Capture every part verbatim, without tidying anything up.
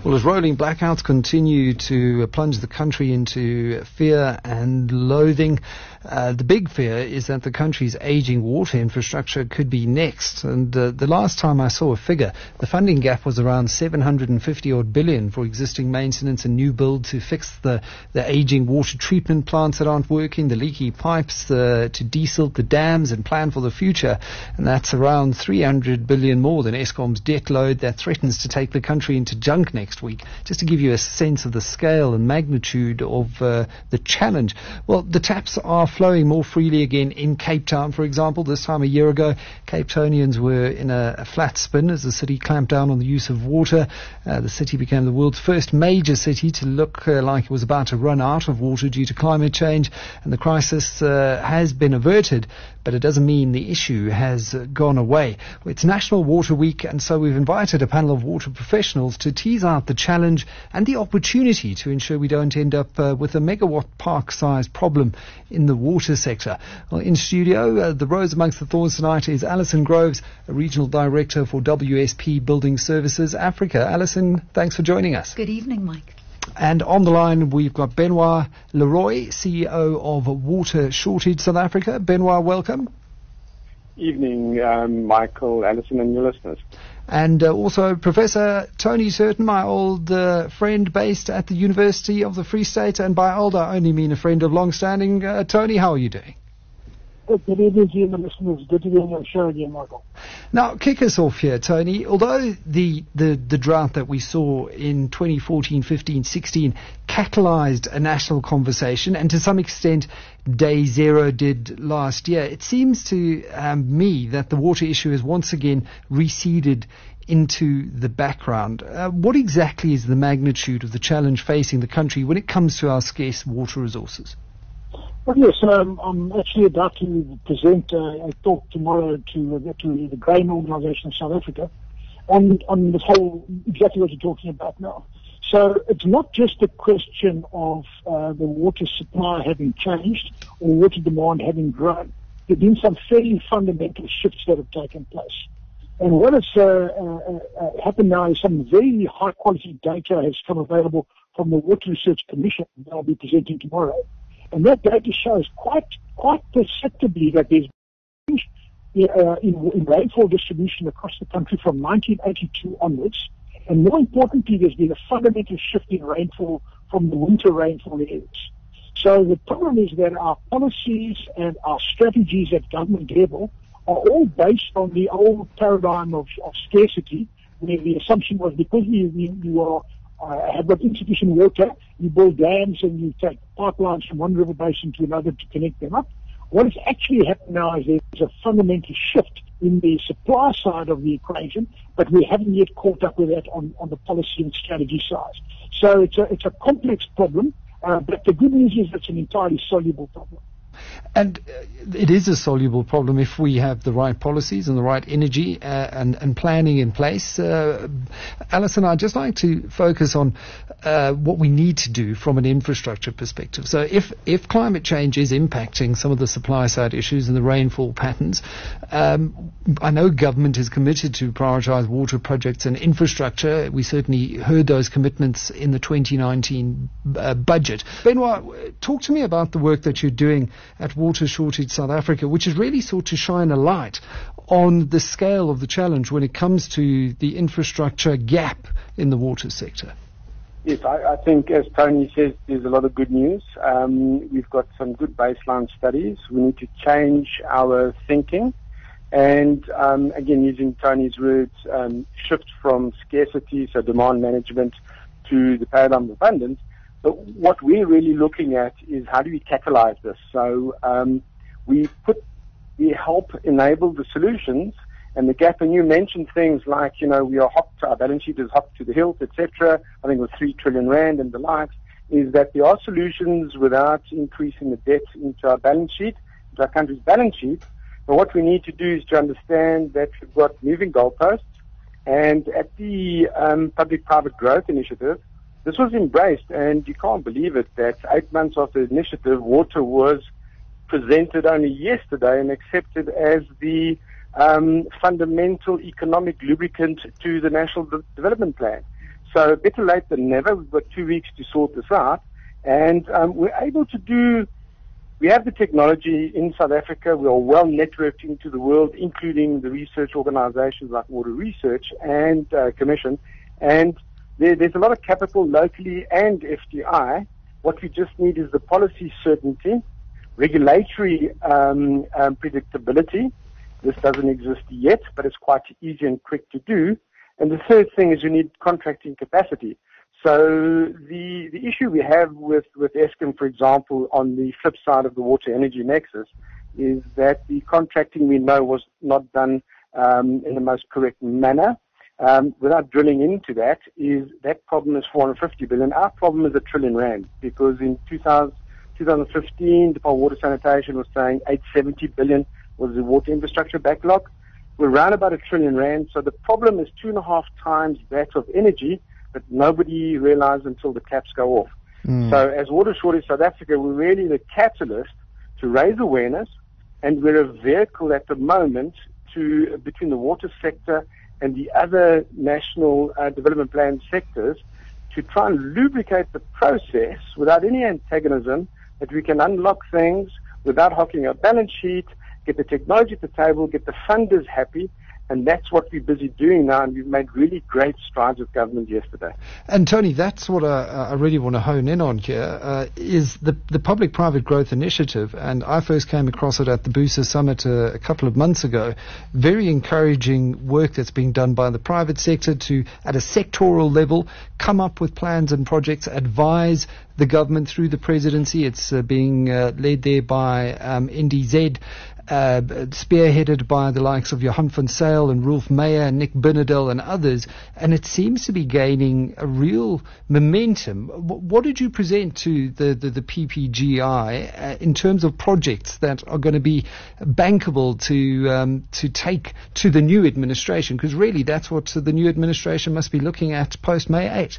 Well, as rolling blackouts continue to plunge the country into fear and loathing, uh, the big fear is that the country's aging water infrastructure could be next. And uh, the last time I saw a figure, the funding gap was around seven hundred fifty odd billion for existing maintenance and new build to fix the, the aging water treatment plants that aren't working, the leaky pipes, uh, to desilt the dams and plan for the future. And that's around three hundred billion more than Eskom's debt load that threatens to take the country into junk next week. Just to give you a sense of the scale and magnitude of uh, the challenge. Well, the taps are flowing more freely again in Cape Town, for example. This time a year ago, Cape Townians were in a, a flat spin as the city clamped down on the use of water. Uh, the city became the world's first major city to look uh, like it was about to run out of water due to climate change, and the crisis uh, has been averted, but it doesn't mean the issue has uh, gone away. It's National Water Week, and so we've invited a panel of water professionals to tease out the challenge and the opportunity to ensure we don't end up uh, with a megawatt park-sized problem in the water sector. Well, in studio, uh, the rose amongst the thorns tonight is Alison Groves, a Regional Director for W S P Building Services Africa. Alison, thanks for joining us. Good evening, Mike. And on the line, we've got Benoit Leroy, C E O of Water Shortage South Africa. Benoit, welcome. Evening, um, Michael, Alison, and your listeners. And uh, also Professor Tony Turton, my old uh, friend based at the University of the Free State. And by old, I only mean a friend of long standing. Uh, Tony, how are you doing? Good, good evening to you, the listeners. Good to be on your show again, Michael. Now, kick us off here, Tony. Although the, the, the drought that we saw in twenty fourteen, fifteen, sixteen catalyzed a national conversation, and to some extent Day Zero did last year, it seems to um, me that the water issue has once again receded into the background. Uh, what exactly is the magnitude of the challenge facing the country when it comes to our scarce water resources? Well, yes, um, I'm actually about to present uh, a talk tomorrow to, uh, to the Grain Organisation of South Africa on, on this whole, exactly what you're talking about now. So it's not just a question of uh, the water supply having changed or water demand having grown. There have been some fairly fundamental shifts that have taken place. And what has uh, uh, uh, happened now is some very high-quality data has come available from the Water Research Commission that I'll be presenting tomorrow. And that data shows quite quite perceptibly that there's change uh, in, in rainfall distribution across the country from nineteen eighty-two onwards. And more importantly, there's been a fundamental shift in rainfall from the winter rainfall areas. So the problem is that our policies and our strategies at government level are all based on the old paradigm of, of scarcity, where the assumption was because you, you, you are Uh, have got insufficient water, you build dams and you take pipelines from one river basin to another to connect them up. What has actually happened now is there's a fundamental shift in the supply side of the equation, but we haven't yet caught up with that on, on the policy and strategy side. So it's a, it's a complex problem, uh, but the good news is it's an entirely soluble problem. And uh, it is a soluble problem if we have the right policies and the right energy uh, and, and planning in place. Uh, Alison, I'd just like to focus on uh, what we need to do from an infrastructure perspective. So if, if climate change is impacting some of the supply side issues and the rainfall patterns, um, I know government is committed to prioritise water projects and infrastructure. We certainly heard those commitments in the twenty nineteen uh, budget. Benoit, talk to me about the work that you're doing at Water Shortage South Africa, which has really sought to shine a light on the scale of the challenge when it comes to the infrastructure gap in the water sector. Yes, I, I think, as Tony says, there's a lot of good news. Um, we've got some good baseline studies. We need to change our thinking. And um, again, using Tony's words, um, shift from scarcity, so demand management, to the paradigm of abundance. But what we're really looking at is how do we catalyze this? So um, we put, we help enable the solutions and the gap. And you mentioned things like, you know, we are hopped, our balance sheet is hopped to the hilt, et cetera. I think it was three trillion rand and the likes. Is that there are solutions without increasing the debt into our balance sheet, into our country's balance sheet. But what we need to do is to understand that we've got moving goalposts. And at the um, Public-Private Growth Initiative, this was embraced, and you can't believe it, that eight months after the initiative, water was presented only yesterday and accepted as the um, fundamental economic lubricant to the National De- Development Plan. So better late than never. We've got two weeks to sort this out. And um, we're able to do, we have the technology in South Africa. We are well networked into the world, including the research organizations like Water Research and uh, Commission. And there, there's a lot of capital locally and F D I. What we just need is the policy certainty, regulatory um, um, predictability. This doesn't exist yet, but it's quite easy and quick to do. And the third thing is you need contracting capacity. So the the issue we have with, with Eskom, for example, on the flip side of the water energy nexus, is that the contracting we know was not done um, in the most correct manner. Um, without drilling into that, is that problem is four hundred fifty billion. Our problem is a trillion rand, because in two thousand, twenty fifteen, Department of Water Sanitation was saying eight hundred seventy billion was the water infrastructure backlog. We're around about a trillion rand, so the problem is two and a half times that of energy, but nobody realized until the taps go off. Mm. So as Water Shortage South Africa, we're really the catalyst to raise awareness, and we're a vehicle at the moment to between the water sector and the other national uh, development plan sectors to try and lubricate the process without any antagonism, that we can unlock things without hocking our balance sheet, get the technology at the table, get the funders happy. And that's what we're busy doing now, and we've made really great strides with government yesterday. And Tony, that's what I, I really want to hone in on here, uh, is the, the Public-Private Growth Initiative. And I first came across it at the Busa Summit uh, a couple of months ago. Very encouraging work that's being done by the private sector to, at a sectoral level, come up with plans and projects, advise the government through the presidency. It's uh, being uh, led there by um, N D Z. Uh, spearheaded by the likes of Johan van Zyl and Rolf Meyer and Nick Binnedel and others, and it seems to be gaining a real momentum. W- what did you present to the, the, the P P G I uh, in terms of projects that are going to be bankable to um, to take to the new administration? Because really that's what the new administration must be looking at post-May eighth.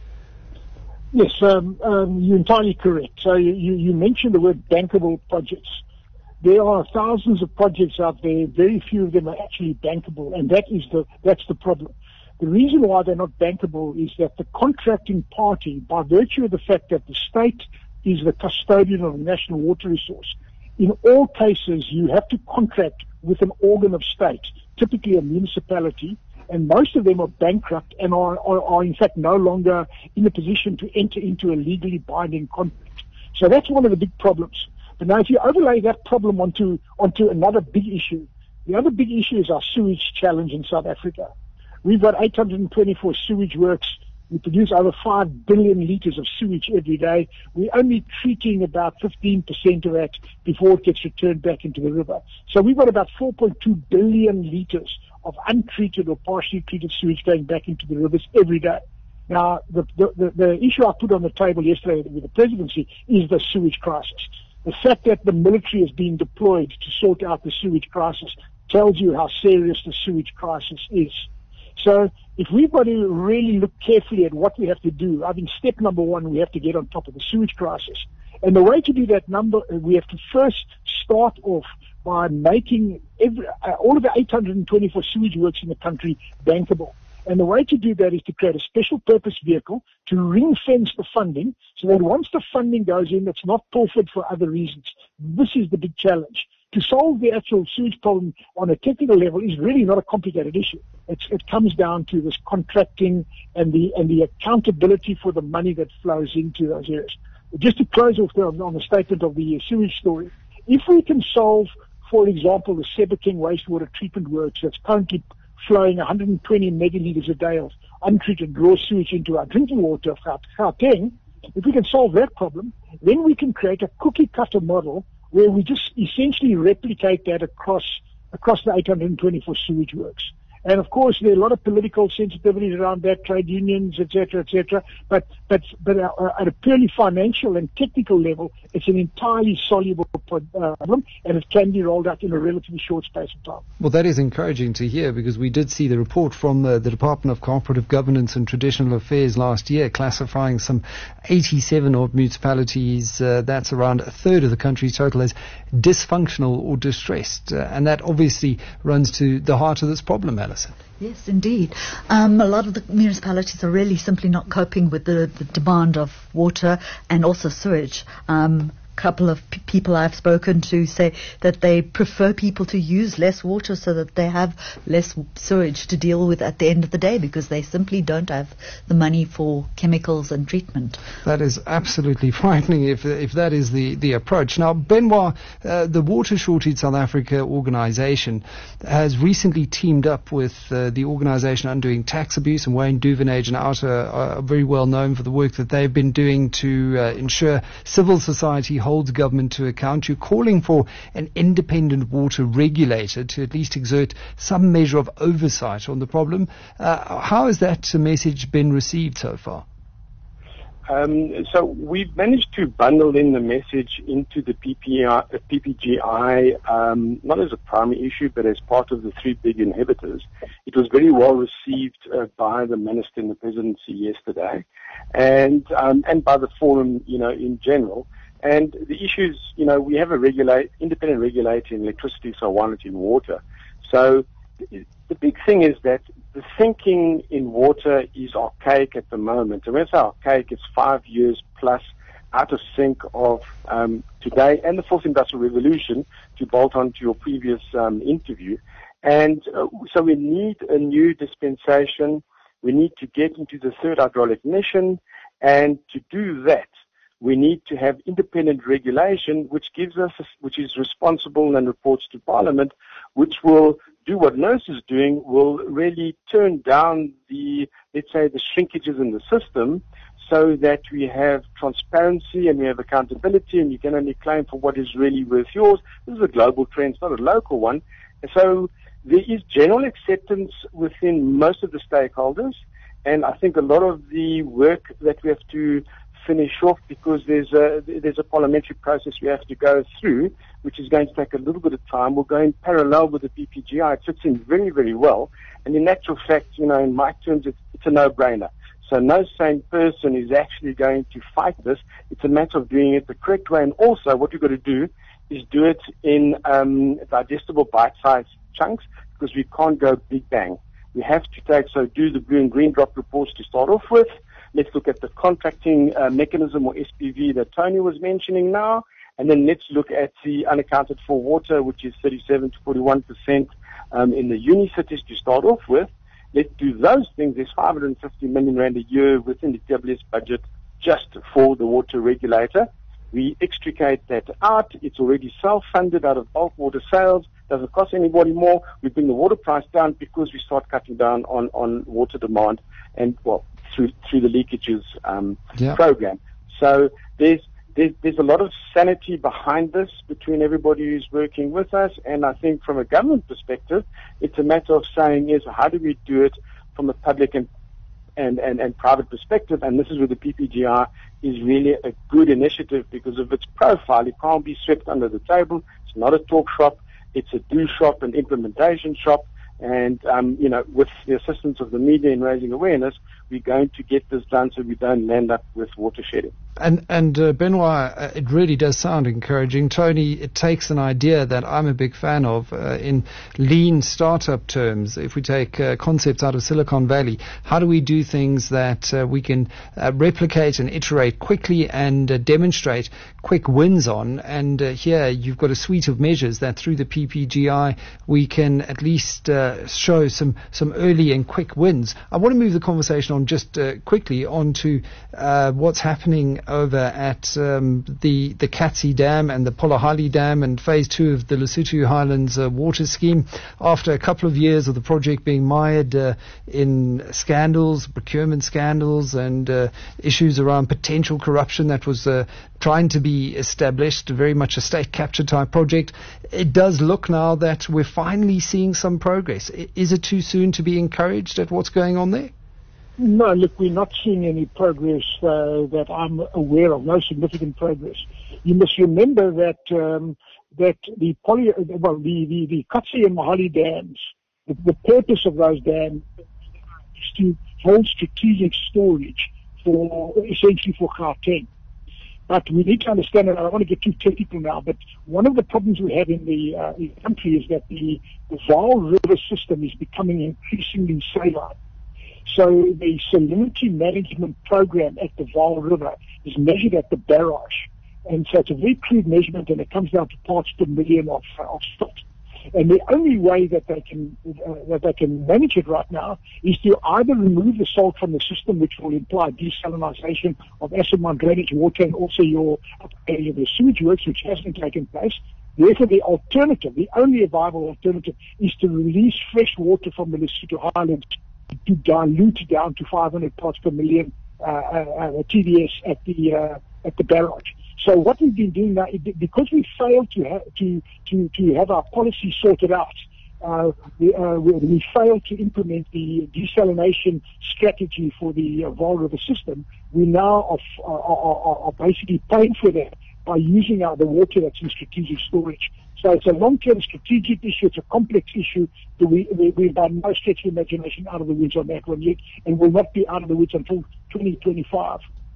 Yes, um, um, you're entirely correct. So you, you, you mentioned the word bankable projects. There are thousands of projects out there. Very few of them are actually bankable, and that is the that's the problem. The reason why they're not bankable is that the contracting party, by virtue of the fact that the state is the custodian of the national water resource, in all cases you have to contract with an organ of state, typically a municipality, and most of them are bankrupt and are, are, are in fact no longer in a position to enter into a legally binding contract. So that's one of the big problems. But now if you overlay that problem onto onto another big issue, the other big issue is our sewage challenge in South Africa. We've got eight hundred twenty-four sewage works. We produce over five billion litres of sewage every day. We're only treating about fifteen percent of that before it gets returned back into the river. So we've got about four point two billion litres of untreated or partially treated sewage going back into the rivers every day. Now, the, the, the, the issue I put on the table yesterday with the presidency is the sewage crisis. The fact that the military is being deployed to sort out the sewage crisis tells you how serious the sewage crisis is. So if we've got to really look carefully at what we have to do, I think step number one, we have to get on top of the sewage crisis. And the way to do that number, we have to first start off by making every, uh, all of the eight hundred twenty-four sewage works in the country bankable. And the way to do that is to create a special purpose vehicle to ring fence the funding so that once the funding goes in, it's not pilfered for other reasons. This is the big challenge. To solve the actual sewage problem on a technical level is really not a complicated issue. It's, it comes down to this contracting and the and the accountability for the money that flows into those areas. Just to close off the, on the statement of the sewage story, if we can solve, for example, the Sebokeng wastewater treatment works that's currently flowing one hundred twenty megalitres a day of untreated raw sewage into our drinking water of Gauteng, if we can solve that problem, then we can create a cookie-cutter model where we just essentially replicate that across across the eight hundred twenty-four sewage works. And of course, there are a lot of political sensitivities around that, trade unions, et cetera, et cetera. But but but uh, at a purely financial and technical level, it's an entirely soluble problem, and it can be rolled out in a relatively short space of time. Well, that is encouraging to hear, because we did see the report from uh, the Department of Cooperative Governance and Traditional Affairs last year, classifying some eighty-seven odd municipalities, uh, that's around a third of the country's total, as dysfunctional or distressed, uh, and that obviously runs to the heart of this problem, Alan. Alison. Yes, indeed. Um, a lot of the municipalities are really simply not coping with the, the demand of water and also sewage. Um, couple of p- people I've spoken to say that they prefer people to use less water so that they have less sewage to deal with at the end of the day, because they simply don't have the money for chemicals and treatment. That is absolutely frightening if if that is the, the approach. Now, Benoit, uh, the Water Shortage South Africa organisation has recently teamed up with uh, the organisation Undoing Tax Abuse, and Wayne Duvenage and Outer are very well known for the work that they've been doing to uh, ensure civil society holds government to account. You're calling for an independent water regulator to at least exert some measure of oversight on the problem. Uh, how has that message been received so far? Um, so we've managed to bundle in the message into the P P I, uh, P P G I, um, not as a primary issue, but as part of the three big inhibitors. It was very well received uh, by the minister in the presidency yesterday, and um, and by the forum, you know, in general. And the issues, you know, we have a regulate, independent regulator in electricity, so why not in water? So the big thing is that the thinking in water is archaic at the moment. And when I say archaic, it's five years plus out of sync of um, today and the fourth industrial revolution, to bolt on to your previous um, interview. And uh, so we need a new dispensation. We need to get into the third hydraulic mission. And to do that, we need to have independent regulation, which gives us, which is responsible and reports to Parliament, which will do what NERSA is doing, will really turn down the, let's say, the shrinkages in the system, so that we have transparency and we have accountability, and you can only claim for what is really worth yours. This is a global trend, it's not a local one. And so there is general acceptance within most of the stakeholders, and I think a lot of the work that we have to finish off, because there's a there's a parliamentary process we have to go through, which is going to take a little bit of time. We'll go in parallel with the P P G I. It fits in very, very well. And in actual fact, you know, in my terms, it's, it's a no-brainer. So no sane person is actually going to fight this. It's a matter of doing it the correct way. And also, what you've got to do is do it in um, digestible bite-sized chunks, because we can't go big bang. We have to take, so do the blue and green drop reports to start off with. Let's look at the contracting uh, mechanism, or S P V, that Tony was mentioning now. And then let's look at the unaccounted for water, which is thirty-seven to forty-one percent um, in the uni cities to start off with. Let's do those things. There's five hundred fifty million rand a year within the D W S budget just for the water regulator. We extricate that out. It's already self-funded out of bulk water sales. Doesn't cost anybody more. We bring the water price down because we start cutting down on, on water demand and, well, through through the leakages um, yeah. program. So there's, there's there's a lot of sanity behind this between everybody who's working with us, and I think from a government perspective, it's a matter of saying is how do we do it from a public and and, and, and private perspective, and this is where the P P G I is really a good initiative, because of its profile. It can't be swept under the table. It's not a talk shop. It's a do shop and implementation shop. And, um, you know, with the assistance of the media in raising awareness, we're going to get this done so we don't land up with water shedding. And, and uh, Benoit, uh, it really does sound encouraging. Tony, it takes an idea that I'm a big fan of uh, in lean startup terms. If we take uh, concepts out of Silicon Valley, how do we do things that uh, we can uh, replicate and iterate quickly and uh, demonstrate quick wins on? And uh, here you've got a suite of measures that through the P P G I we can at least uh, show some, some early and quick wins. I want to move the conversation on just uh, quickly on to uh, what's happening over at um, the the Katsi Dam and the Polihali Dam and phase two of the Lesotho Highlands uh, water scheme. After a couple of years of the project being mired uh, in scandals, procurement scandals, and uh, issues around potential corruption that was uh, trying to be established, very much a state capture type project, it does look now that we're finally seeing some progress. Is it too soon to be encouraged at what's going on there? No, look, we're not seeing any progress uh, that I'm aware of, no significant progress. You must remember that um, that the poly, well, the, the, the Katsi and Mahali dams, the, the purpose of those dams is to hold strategic storage for, essentially for Gauteng. But we need to understand, and I don't want to get too technical now, but one of the problems we have in the, uh, in the country is that the, the Vaal River system is becoming increasingly saline. So the salinity management program at the Vaal River is measured at the barrage. And so it's a very crude measurement, and it comes down to parts per million of, uh, of salt. And the only way that they can uh, that they can manage it right now is to either remove the salt from the system, which will imply desalinization of acid mine drainage water and also your upgrading of the sewage works, which hasn't taken place. Therefore, the alternative, the only viable alternative, is to release fresh water from the Lesotho Highlands to dilute down to five hundred parts per million uh, uh, T D S at the uh, at the barrage. So what we've been doing now, because we failed to have to to to have our policy sorted out, uh, we, uh, we, we failed to implement the desalination strategy for the uh, Vaal River system. We now are, are, are, are basically paying for that by using our, the water that's in strategic storage. So it's a long-term strategic issue. It's a complex issue. That we, we, we've done no stretch of imagination out of the woods on that one yet, and will not be out of the woods until twenty twenty-five.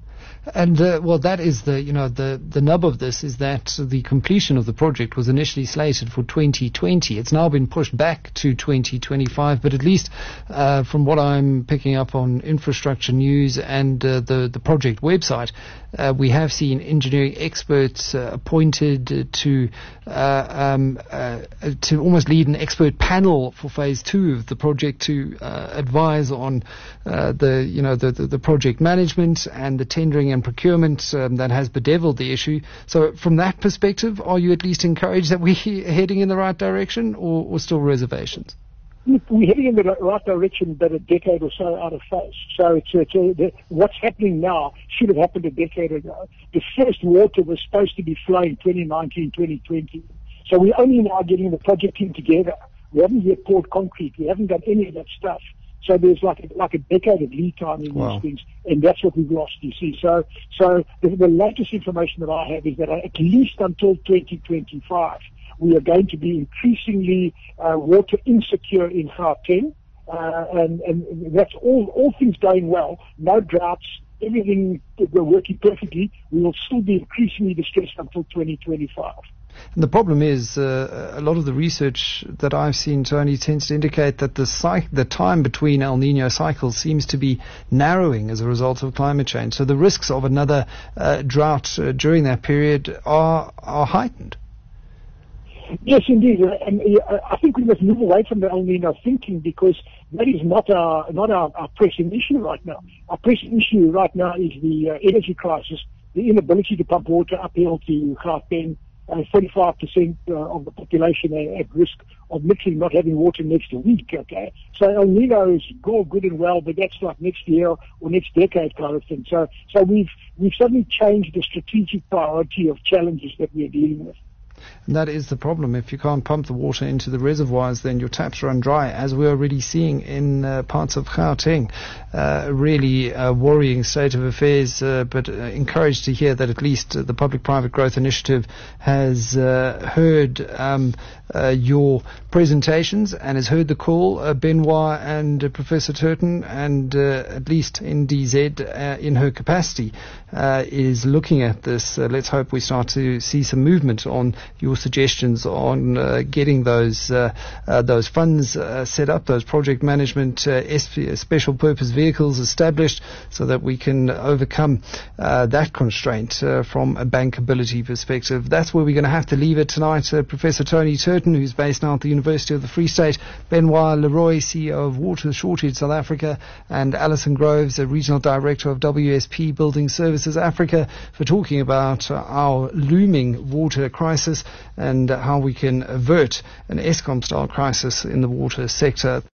And uh, well, that is the you know the the nub of this is that the completion of the project was initially slated for twenty twenty. It's now been pushed back to twenty twenty-five. But at least uh, from what I'm picking up on Infrastructure News and uh, the the project website, uh, we have seen engineering experts uh, appointed to uh, um, uh, to almost lead an expert panel for phase two of the project to uh, advise on uh, the you know the, the the project management and the tendering and procurement um, that has bedeviled the issue. So from that perspective, are you at least encouraged that we're heading in the right direction, or, or still reservations? We're heading in the right direction, but a decade or so out of phase. So it's, it's a, the, what's happening now should have happened a decade ago. The first water was supposed to be flowing twenty nineteen, twenty twenty. So we're only now getting the project team together. We haven't yet poured concrete. We haven't done any of that stuff. So there's like a, like a decade of lead time in wow. these things, and that's what we've lost, you see. So so the, the latest information that I have is that at least until twenty twenty-five, we are going to be increasingly uh, water insecure in Gauteng, uh, and, and that's all, all things going well, no droughts, everything working perfectly. We will still be increasingly distressed until twenty twenty-five. And the problem is, uh, a lot of the research that I've seen, Tony, tends to indicate that the cy- the time between El Nino cycles seems to be narrowing as a result of climate change. So the risks of another uh, drought uh, during that period are are heightened. Yes, indeed, and uh, I think we must move away from the El Nino thinking, because that is not our not our, our pressing issue right now. Our pressing issue right now is the uh, energy crisis, the inability to pump water uphill to Gauteng. Uh, forty-five percent uh, of the population are at risk of literally not having water next week, okay? So El Nino is all good and well, but that's like next year or next decade kind of thing. So, so we've, we've suddenly changed the strategic priority of challenges that we're dealing with. And that is the problem. If you can't pump the water into the reservoirs, then your taps run dry, as we're already seeing in uh, parts of Gauteng. Uh, really uh, worrying state of affairs, uh, but uh, encouraged to hear that at least uh, the Public-Private Growth Initiative has uh, heard um, uh, your presentations and has heard the call. Uh, Benoit and uh, Professor Turton, and uh, at least N D Z uh, in her capacity, uh, is looking at this. Uh, let's hope we start to see some movement on your suggestions on uh, getting those uh, uh, those funds uh, set up, those project management uh, S P, special purpose vehicles established, so that we can overcome uh, that constraint uh, from a bankability perspective. That's where we're going to have to leave it tonight. Uh, Professor Tony Turton, who's based now at the University of the Free State, Benoit Leroy, C E O of Water Shortage South Africa, and Alison Groves, a Regional Director of W S P Building Services Africa, for talking about uh, our looming water crisis and how we can avert an Eskom-style crisis in the water sector.